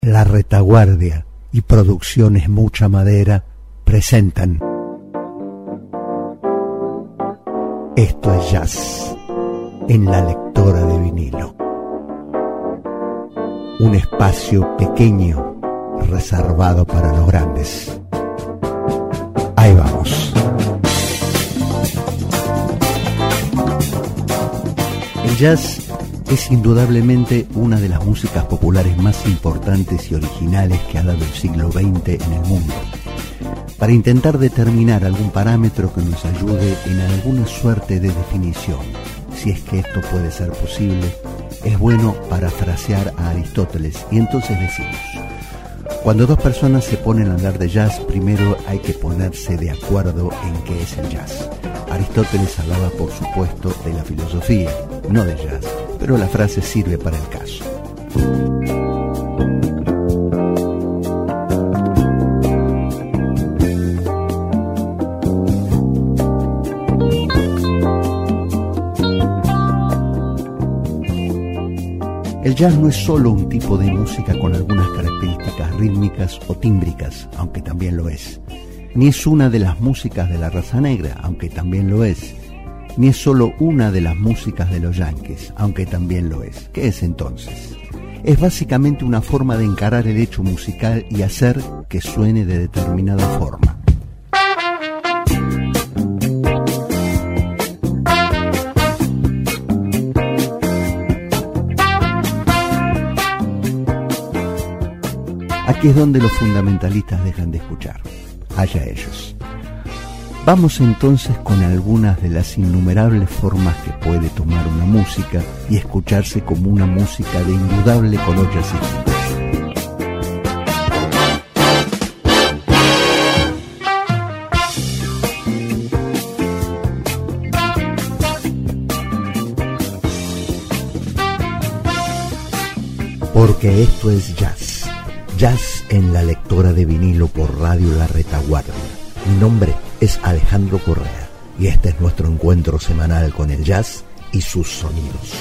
La Retaguardia y Producciones Mucha Madera presentan Esto es Jazz en la lectora de vinilo. Un espacio pequeño reservado para los grandes. Ahí vamos. El jazz es indudablemente una de las músicas populares más importantes y originales que ha dado el siglo XX en el mundo. Para intentar determinar algún parámetro que nos ayude en alguna suerte de definición, si es que esto puede ser posible, es bueno parafrasear a Aristóteles y entonces decimos: cuando dos personas se ponen a hablar de jazz, primero hay que ponerse de acuerdo en qué es el jazz. Aristóteles hablaba, por supuesto, de la filosofía, no de jazz, pero la frase sirve para el caso. El jazz no es solo un tipo de música con algunas características rítmicas o tímbricas, aunque también lo es. Ni es una de las músicas de la raza negra, aunque también lo es. Ni es solo una de las músicas de los yankees, aunque también lo es. ¿Qué es entonces? Es básicamente una forma de encarar el hecho musical y hacer que suene de determinada forma. Aquí es donde los fundamentalistas dejan de escuchar. Allá ellos. Vamos entonces con algunas de las innumerables formas que puede tomar una música y escucharse como una música de indudable color jazzístico. Porque esto es jazz. Jazz en la lectora de vinilo por Radio La Retaguardia. Mi nombre es Alejandro Correa y este es nuestro encuentro semanal con el jazz y sus sonidos.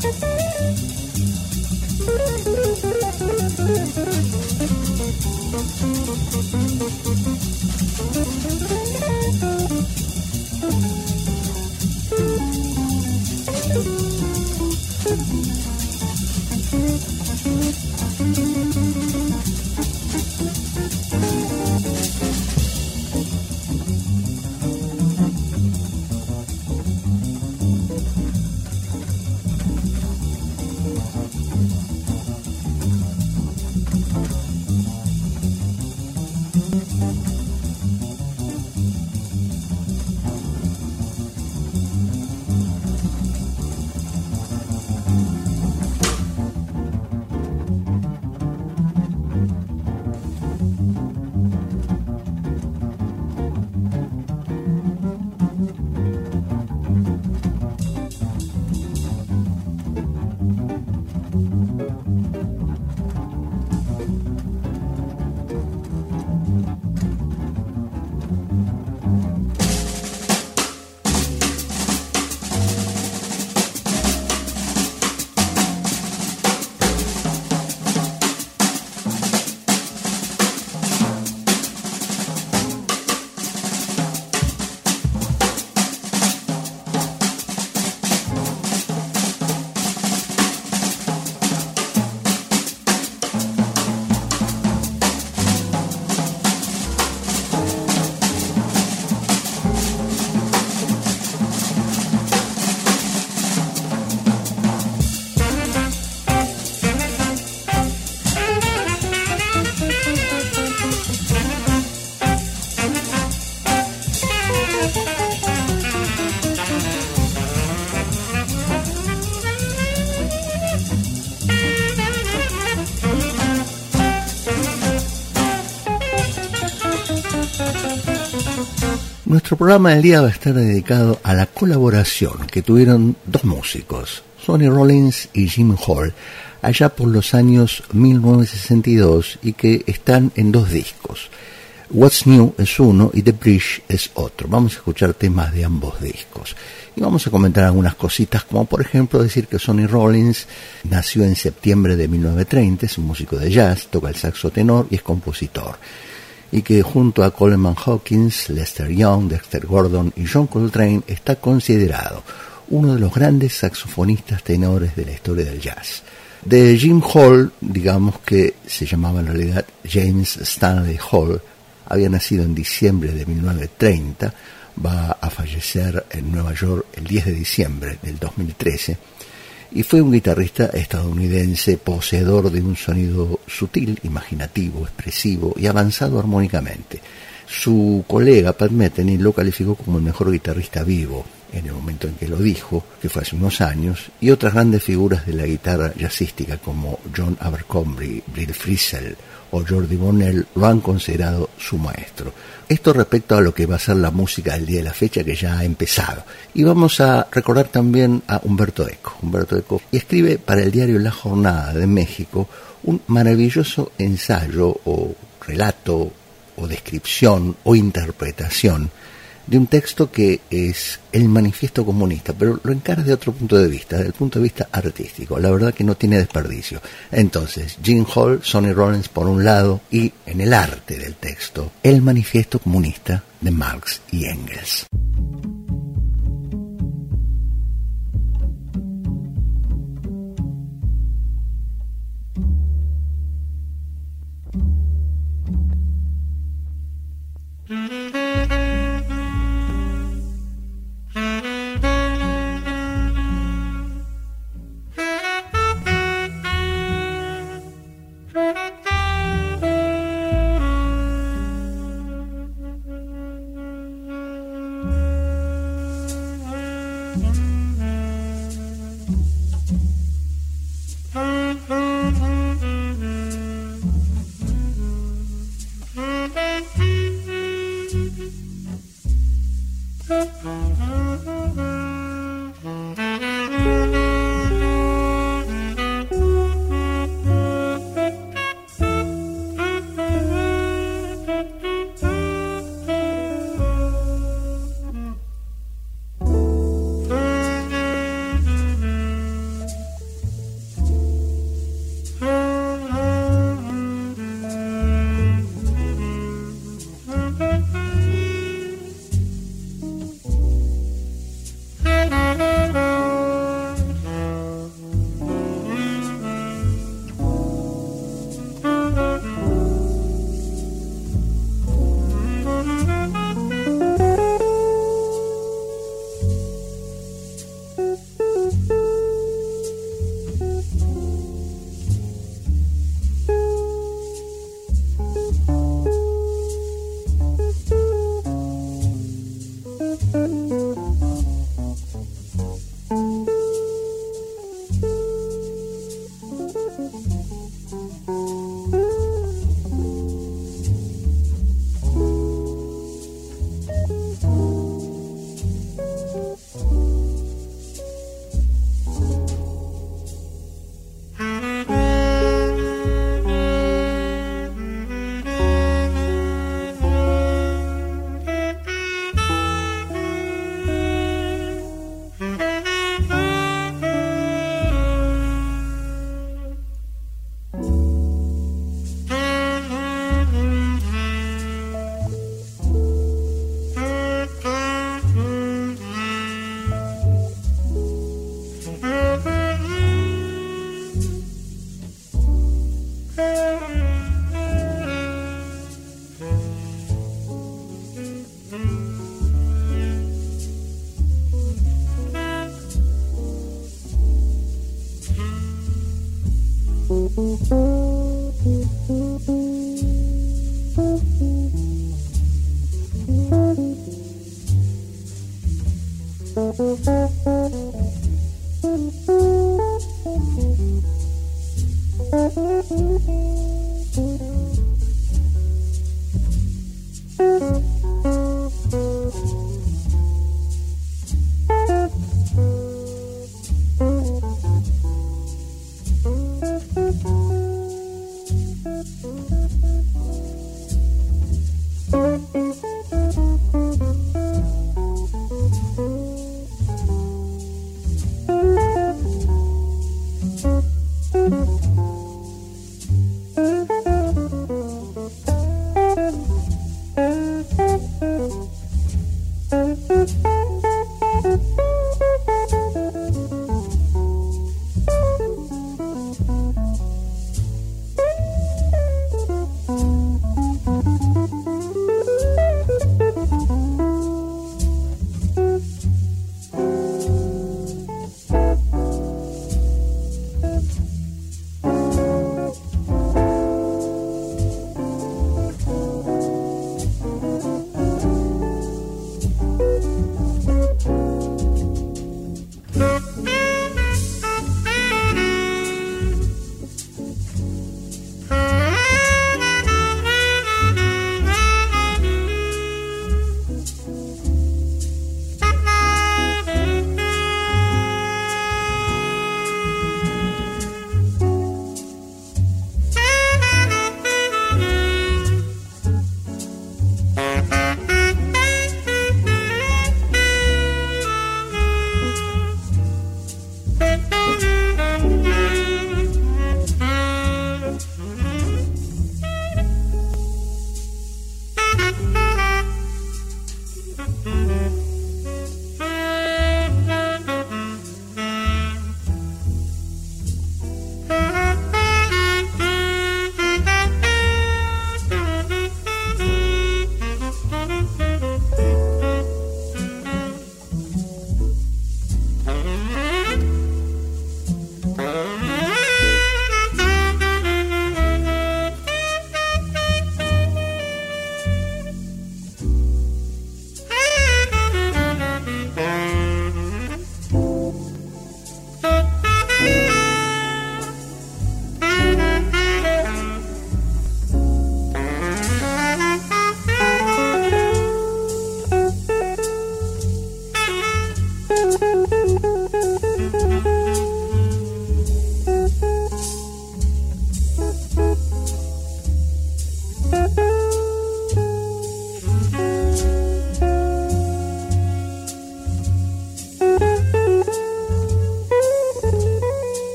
Nuestro programa del día va a estar dedicado a la colaboración que tuvieron dos músicos, Sonny Rollins y Jim Hall, allá por los años 1962 y que están en dos discos. What's New es uno y The Bridge es otro. Vamos a escuchar temas de ambos discos. Y vamos a comentar algunas cositas, como por ejemplo decir que Sonny Rollins nació en septiembre de 1930, es un músico de jazz, toca el saxo tenor y es compositor. Y que junto a Coleman Hawkins, Lester Young, Dexter Gordon y John Coltrane está considerado uno de los grandes saxofonistas tenores de la historia del jazz. De Jim Hall, digamos que se llamaba en realidad James Stanley Hall, había nacido en diciembre de 1930, va a fallecer en Nueva York el 10 de diciembre del 2013, y fue un guitarrista estadounidense poseedor de un sonido sutil, imaginativo, expresivo y avanzado armónicamente. Su colega Pat Metheny lo calificó como el mejor guitarrista vivo en el momento en que lo dijo, que fue hace unos años, y otras grandes figuras de la guitarra jazzística como John Abercrombie, Bill Frisell o Jordi Bonnell lo han considerado su maestro. Esto respecto a lo que va a ser la música del día de la fecha, que ya ha empezado. Y vamos a recordar también a Humberto Eco. Humberto Eco escribe para el diario La Jornada de México un maravilloso ensayo o relato o descripción o interpretación de un texto que es el Manifiesto Comunista, pero lo encara de otro punto de vista, desde el punto de vista artístico. La verdad que no tiene desperdicio. Entonces, Jim Hall, Sonny Rollins por un lado, y en el arte del texto, el Manifiesto Comunista de Marx y Engels.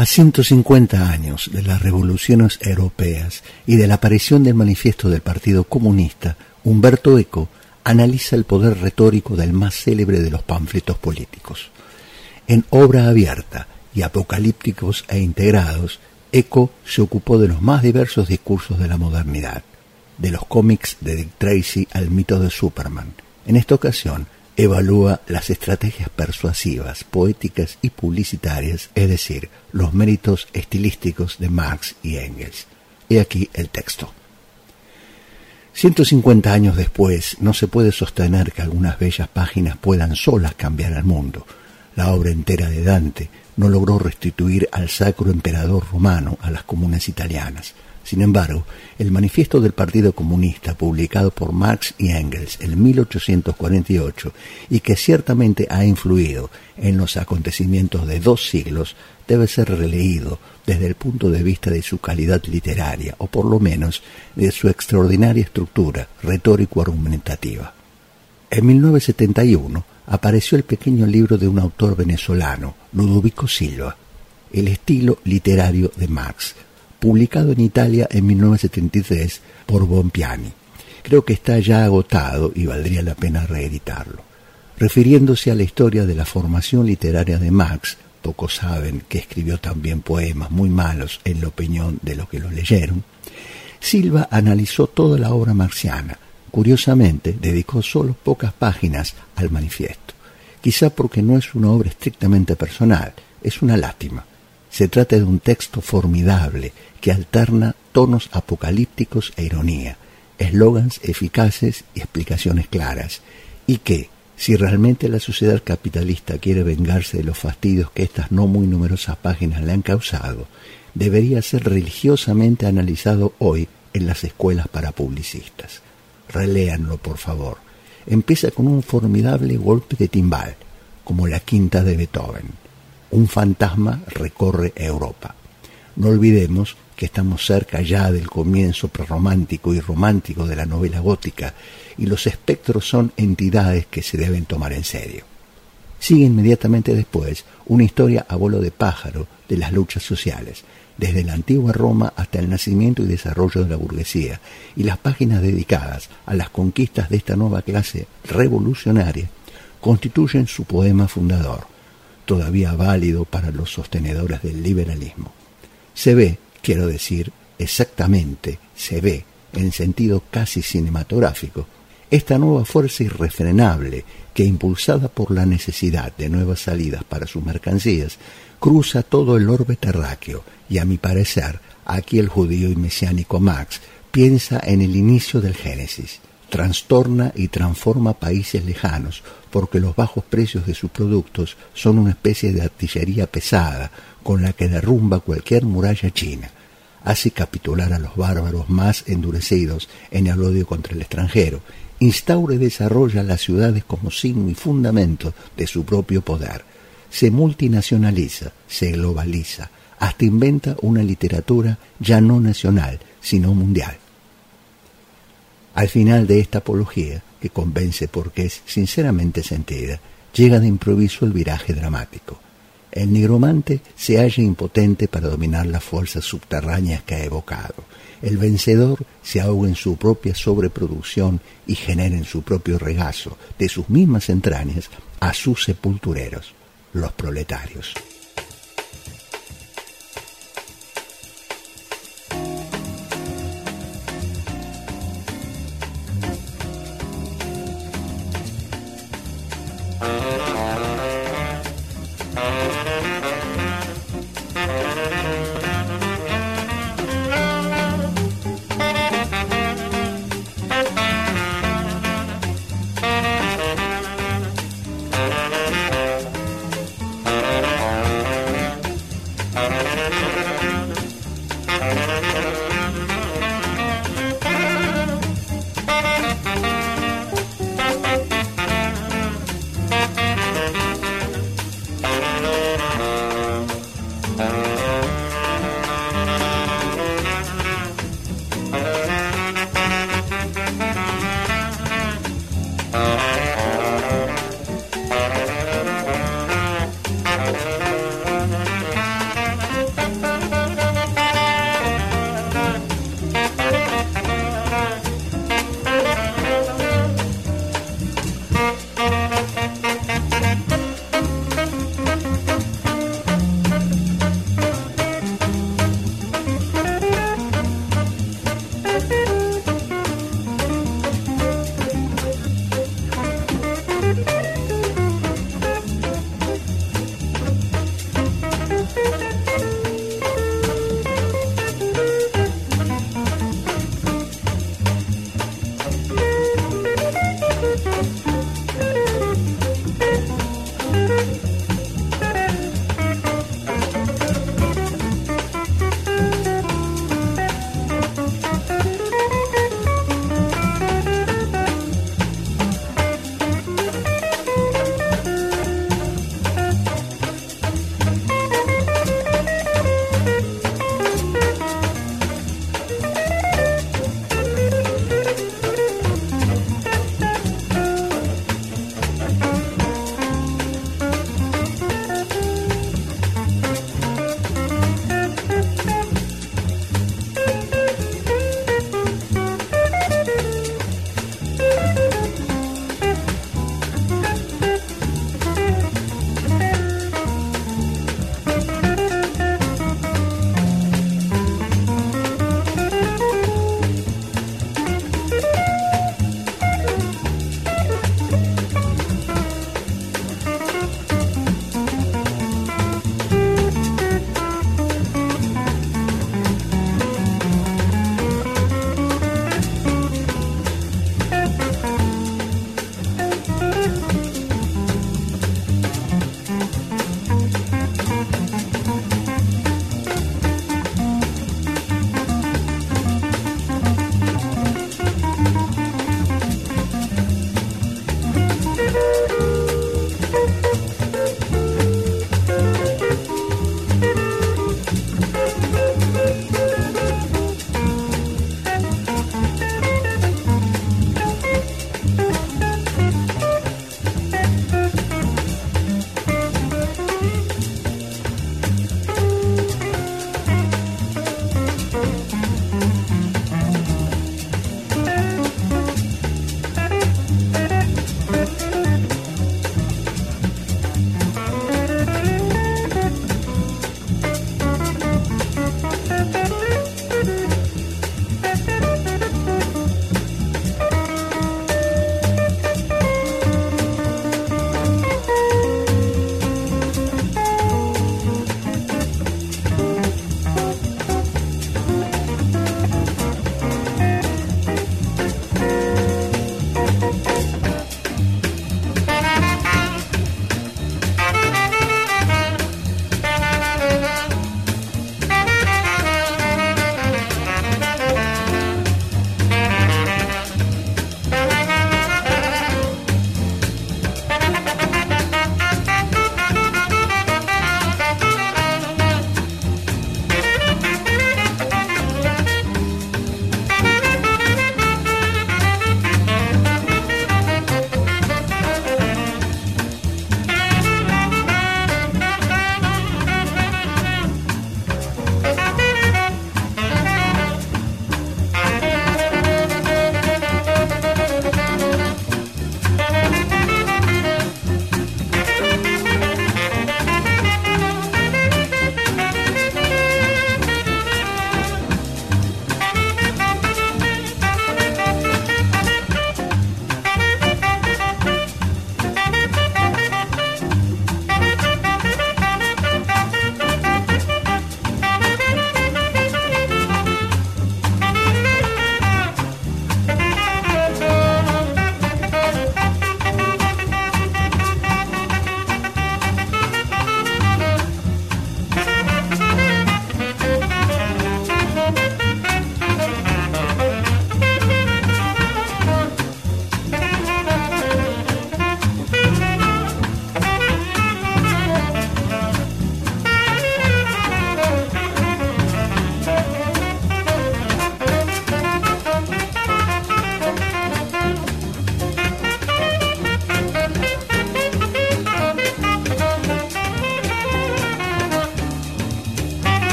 A 150 años de las revoluciones europeas y de la aparición del manifiesto del Partido Comunista, Umberto Eco analiza el poder retórico del más célebre de los panfletos políticos. En Obra abierta y Apocalípticos e integrados, Eco se ocupó de los más diversos discursos de la modernidad, de los cómics de Dick Tracy al mito de Superman. En esta ocasión, evalúa las estrategias persuasivas, poéticas y publicitarias, es decir, los méritos estilísticos de Marx y Engels. He aquí el texto. 150 años después, no se puede sostener que algunas bellas páginas puedan solas cambiar al mundo. La obra entera de Dante no logró restituir al sacro emperador romano a las comunas italianas. Sin embargo, el manifiesto del Partido Comunista, publicado por Marx y Engels en 1848 y que ciertamente ha influido en los acontecimientos de 2 siglos, debe ser releído desde el punto de vista de su calidad literaria, o por lo menos de su extraordinaria estructura retórico-argumentativa. En 1971 apareció el pequeño libro de un autor venezolano, Ludovico Silva, El estilo literario de Marx, publicado en Italia en 1973 por Bompiani. Creo que está ya agotado y valdría la pena reeditarlo. Refiriéndose a la historia de la formación literaria de Marx, pocos saben que escribió también poemas muy malos en la opinión de los que lo leyeron, Silva analizó toda la obra marxiana. Curiosamente, dedicó solo pocas páginas al manifiesto. Quizá porque no es una obra estrictamente personal, es una lástima. Se trata de un texto formidable que alterna tonos apocalípticos e ironía, eslogans eficaces y explicaciones claras, y que, si realmente la sociedad capitalista quiere vengarse de los fastidios que estas no muy numerosas páginas le han causado, debería ser religiosamente analizado hoy en las escuelas para publicistas. Reléanlo, por favor. Empieza con un formidable golpe de timbal, como la quinta de Beethoven. Un fantasma recorre Europa. No olvidemos que estamos cerca ya del comienzo prerromántico y romántico de la novela gótica, y los espectros son entidades que se deben tomar en serio. Sigue inmediatamente después una historia a vuelo de pájaro de las luchas sociales, desde la antigua Roma hasta el nacimiento y desarrollo de la burguesía, y las páginas dedicadas a las conquistas de esta nueva clase revolucionaria constituyen su poema fundador, todavía válido para los sostenedores del liberalismo. Se ve, quiero decir, exactamente, se ve, en sentido casi cinematográfico, esta nueva fuerza irrefrenable que, impulsada por la necesidad de nuevas salidas para sus mercancías, cruza todo el orbe terráqueo, y a mi parecer, aquí el judío y mesiánico Marx piensa en el inicio del Génesis. Trastorna y transforma países lejanos porque los bajos precios de sus productos son una especie de artillería pesada con la que derrumba cualquier muralla china. Hace capitular a los bárbaros más endurecidos en el odio contra el extranjero. Instaura y desarrolla las ciudades como signo y fundamento de su propio poder. Se multinacionaliza, se globaliza, hasta inventa una literatura ya no nacional, sino mundial. Al final de esta apología, que convence porque es sinceramente sentida, llega de improviso el viraje dramático. El nigromante se halla impotente para dominar las fuerzas subterráneas que ha evocado. El vencedor se ahoga en su propia sobreproducción y genera en su propio regazo, de sus mismas entrañas, a sus sepultureros, los proletarios.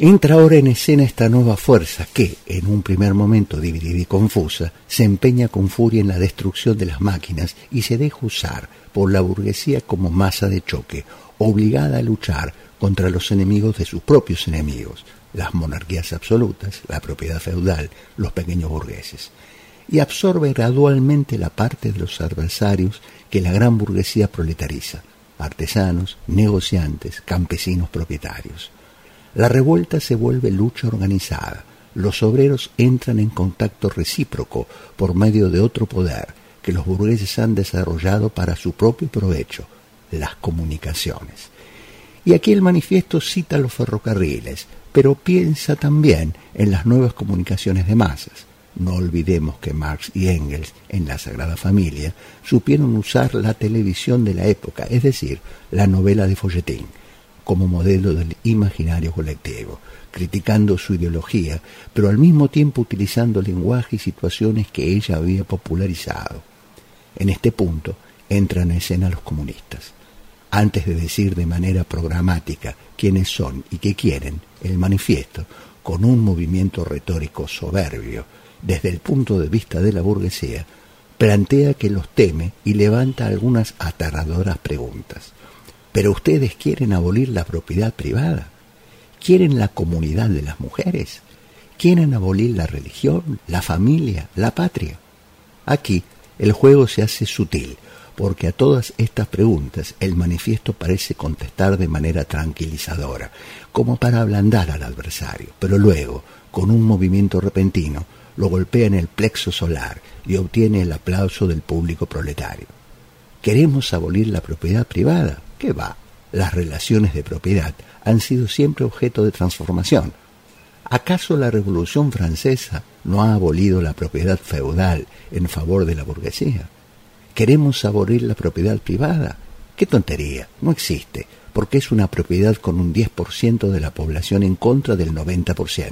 Entra ahora en escena esta nueva fuerza que, en un primer momento dividida y confusa, se empeña con furia en la destrucción de las máquinas y se deja usar por la burguesía como masa de choque, obligada a luchar contra los enemigos de sus propios enemigos, las monarquías absolutas, la propiedad feudal, los pequeños burgueses, y absorbe gradualmente la parte de los adversarios que la gran burguesía proletariza, artesanos, negociantes, campesinos propietarios. La revuelta se vuelve lucha organizada. Los obreros entran en contacto recíproco por medio de otro poder que los burgueses han desarrollado para su propio provecho, las comunicaciones. Y aquí el manifiesto cita los ferrocarriles, pero piensa también en las nuevas comunicaciones de masas. No olvidemos que Marx y Engels, en la Sagrada Familia, supieron usar la televisión de la época, es decir, la novela de folletín, como modelo del imaginario colectivo, criticando su ideología, pero al mismo tiempo utilizando lenguaje y situaciones que ella había popularizado. En este punto entran en escena los comunistas. Antes de decir de manera programática quiénes son y qué quieren, el manifiesto, con un movimiento retórico soberbio, desde el punto de vista de la burguesía, plantea que los teme y levanta algunas aterradoras preguntas. ¿Pero ustedes quieren abolir la propiedad privada? ¿Quieren la comunidad de las mujeres? ¿Quieren abolir la religión, la familia, la patria? Aquí el juego se hace sutil, porque a todas estas preguntas el manifiesto parece contestar de manera tranquilizadora, como para ablandar al adversario, pero luego, con un movimiento repentino, lo golpea en el plexo solar y obtiene el aplauso del público proletario. ¿Queremos abolir la propiedad privada? ¿Qué va? Las relaciones de propiedad han sido siempre objeto de transformación. ¿Acaso la Revolución Francesa no ha abolido la propiedad feudal en favor de la burguesía? ¿Queremos abolir la propiedad privada? ¡Qué tontería! No existe, porque es una propiedad con un 10% de la población en contra del 90%.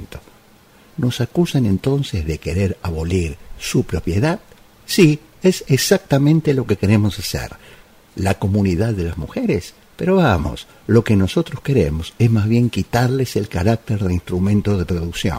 ¿Nos acusan entonces de querer abolir su propiedad? Sí, es exactamente lo que queremos hacer. La comunidad de las mujeres. Pero vamos, lo que nosotros queremos es más bien quitarles el carácter de instrumento de producción.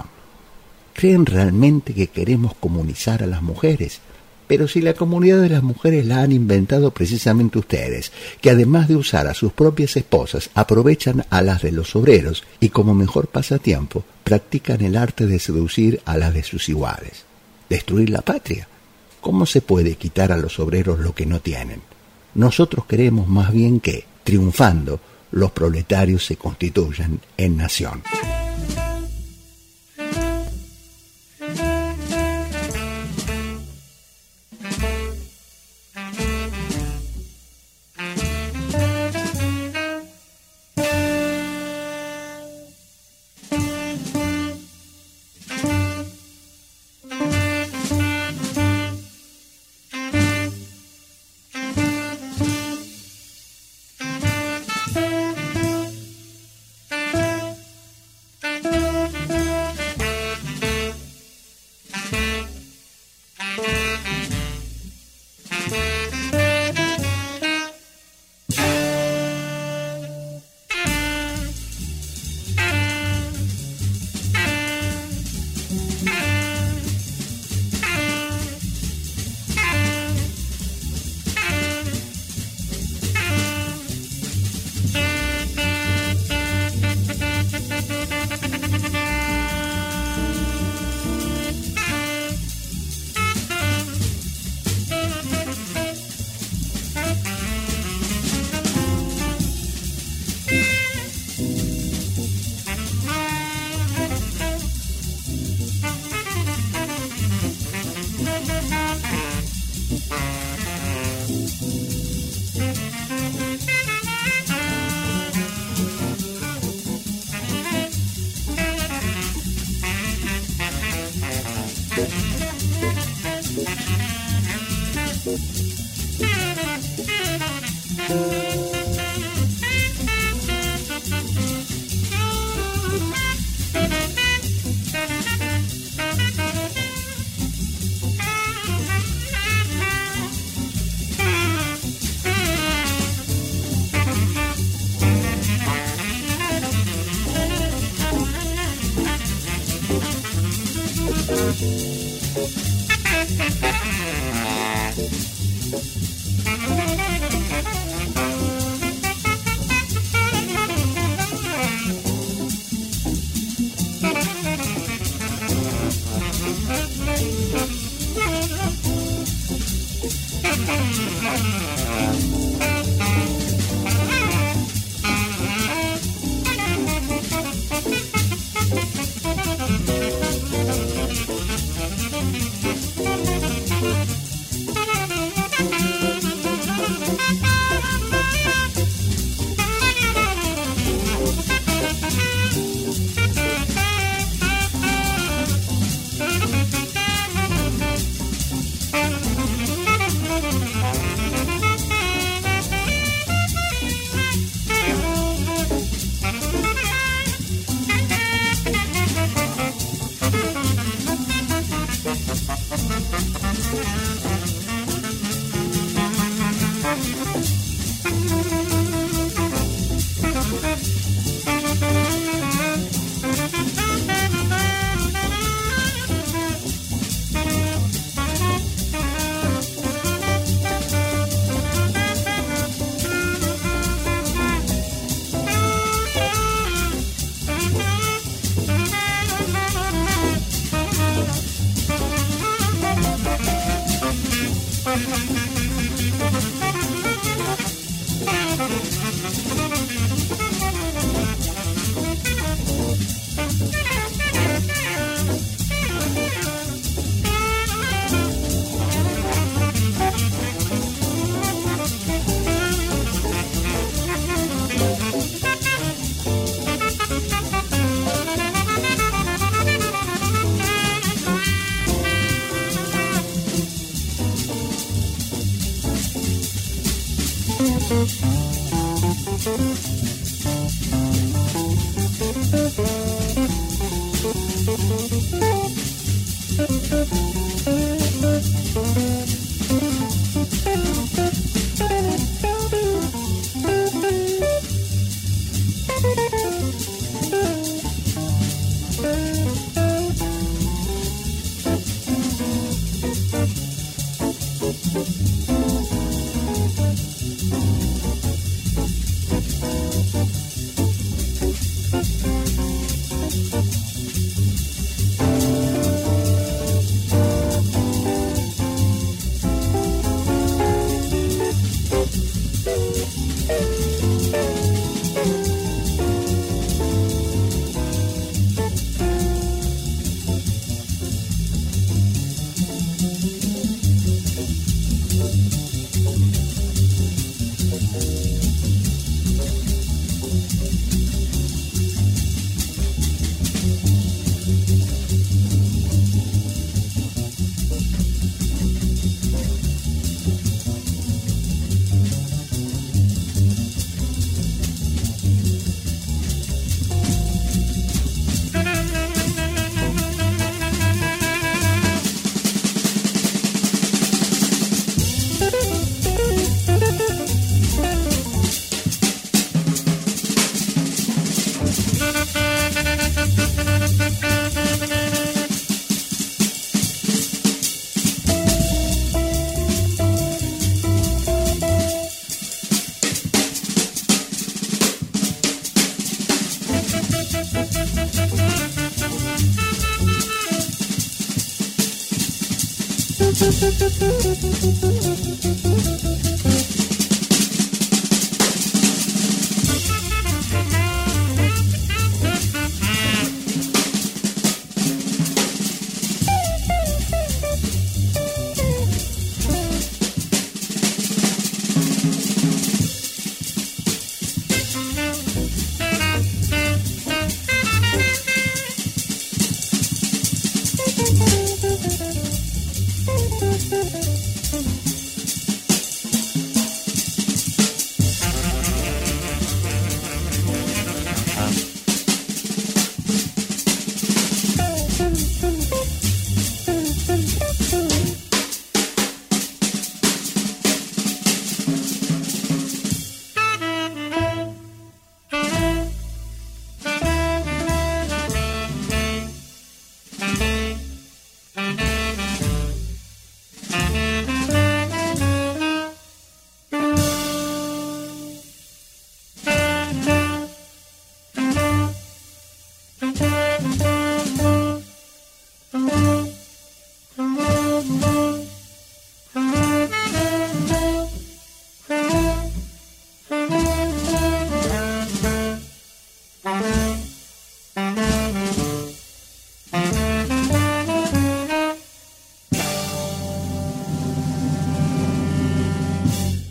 ¿Creen realmente que queremos comunizar a las mujeres? Pero si la comunidad de las mujeres la han inventado precisamente ustedes, que además de usar a sus propias esposas, aprovechan a las de los obreros y como mejor pasatiempo, practican el arte de seducir a las de sus iguales. ¿Destruir la patria? ¿Cómo se puede quitar a los obreros lo que no tienen? Nosotros queremos más bien que, triunfando, los proletarios se constituyan en nación.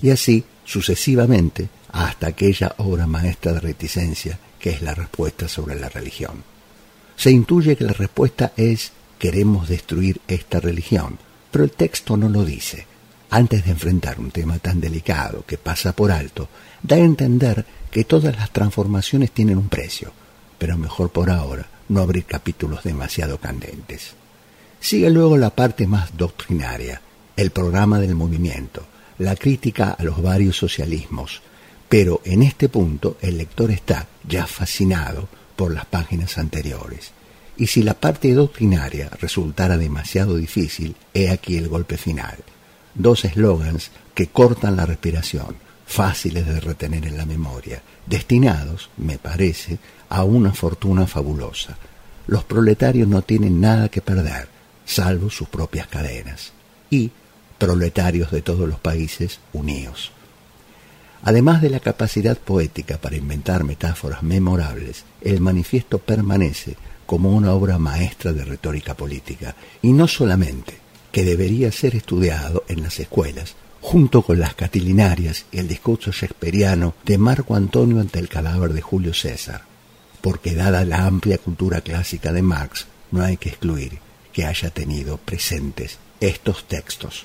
y así sucesivamente hasta aquella obra maestra de reticencia que es la respuesta sobre la religión. Se intuye que la respuesta es: queremos destruir esta religión, pero el texto no lo dice. Antes de enfrentar un tema tan delicado que pasa por alto, da a entender que todas las transformaciones tienen un precio, pero mejor por ahora no abrir capítulos demasiado candentes. Sigue luego la parte más doctrinaria, el programa del movimiento, la crítica a los varios socialismos, pero en este punto el lector está ya fascinado por las páginas anteriores. Y si la parte doctrinaria resultara demasiado difícil, he aquí el golpe final. 2 eslogans que cortan la respiración, fáciles de retener en la memoria, destinados, me parece, a una fortuna fabulosa. Los proletarios no tienen nada que perder, salvo sus propias cadenas. Y proletarios de todos los países, unidos. Además de la capacidad poética para inventar metáforas memorables, el manifiesto permanece como una obra maestra de retórica política, y no solamente, que debería ser estudiado en las escuelas, junto con las catilinarias y el discurso shakespeariano de Marco Antonio ante el cadáver de Julio César, porque dada la amplia cultura clásica de Marx, no hay que excluir que haya tenido presentes estos textos.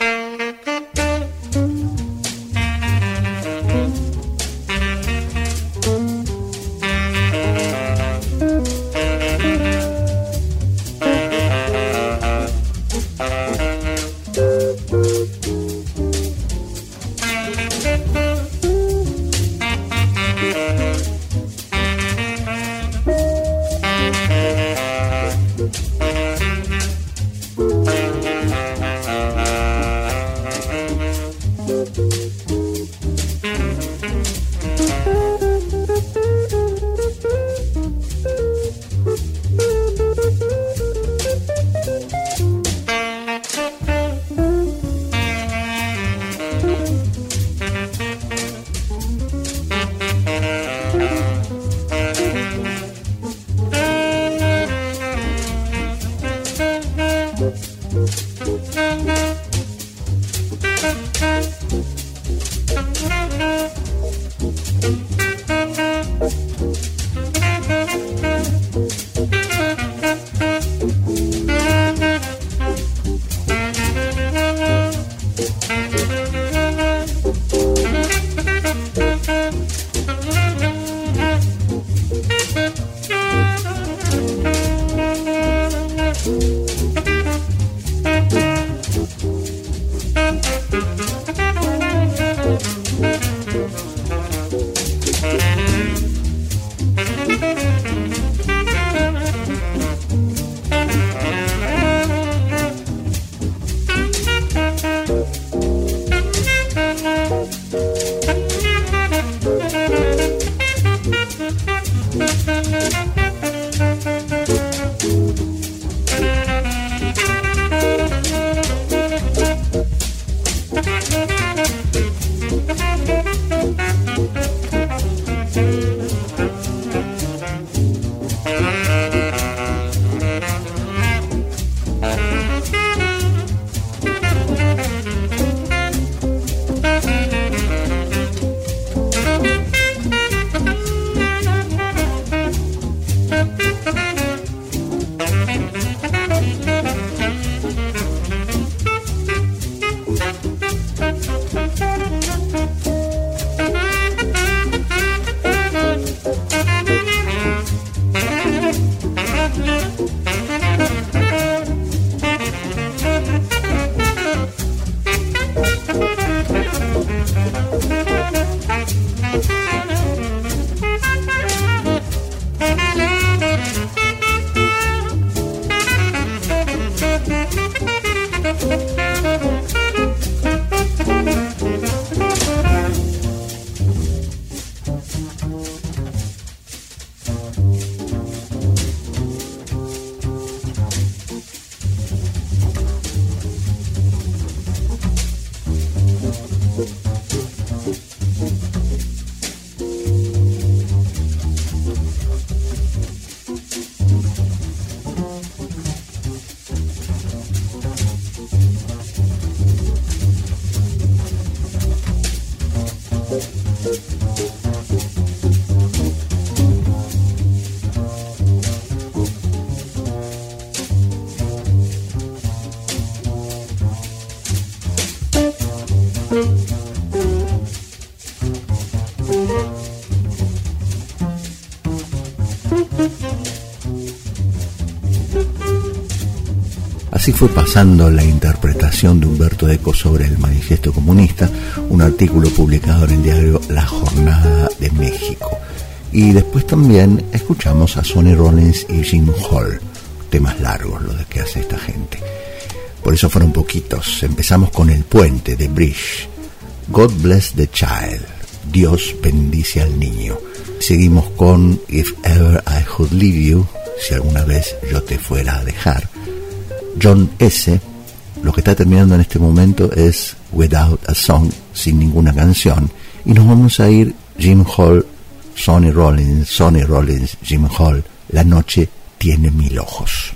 Así fue pasando la interpretación de Humberto Eco sobre el Manifiesto Comunista, un artículo publicado en el diario La Jornada de México. Y después también escuchamos a Sonny Rollins y Jim Hall, temas largos los de que hace esta gente. Por eso fueron poquitos. Empezamos con El Puente de Bridge, God Bless the Child, Dios bendice al niño. Seguimos con If Ever I Should Leave You, si alguna vez yo te fuera a dejar. John S. Lo que está terminando en este momento es Without a Song, sin ninguna canción. Y nos vamos a ir Jim Hall, Sonny Rollins, Jim Hall, La noche tiene 1000 ojos.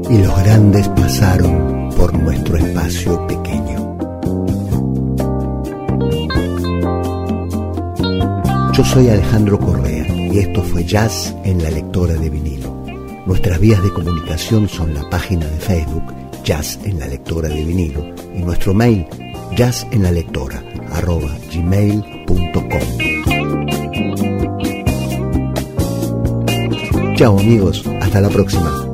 y los grandes pasaron por nuestro espacio pequeño. Yo soy Alejandro Correa y esto fue Jazz en la Lectora de Vinilo. Nuestras vías de comunicación son la página de Facebook Jazz en la Lectora de Vinilo y nuestro mail jazzenlalectora@gmail.com. Chao amigos, hasta la próxima.